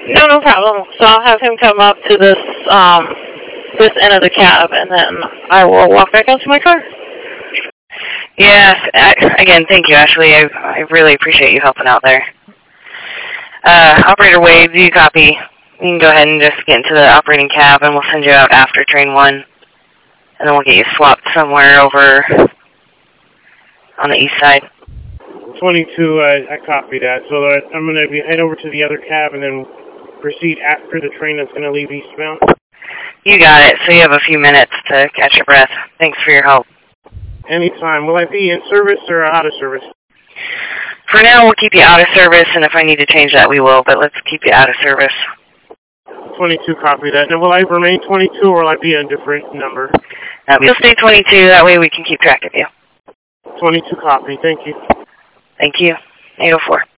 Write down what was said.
No, no problem. So I'll have him come up to this end of the cab, and then I will walk back out to my car. Yeah, again, thank you, Ashley. I really appreciate you helping out there. Operator Wade, do you copy? You can go ahead and just get into the operating cab, and we'll send you out after train 1. And then we'll get you swapped somewhere over on the east side. 22, I copy that. So I'm going to head over to the other cab and then proceed after the train that's going to leave eastbound. You got it. So you have a few minutes to catch your breath. Thanks for your help. Anytime. Will I be in service or out of service? For now, we'll keep you out of service, and if I need to change that, we will. But let's keep you out of service. 22, copy that. Now, will I remain 22 or will I be a different number? You'll stay 22. That way we can keep track of you. 22, copy. Thank you. Thank you. 804.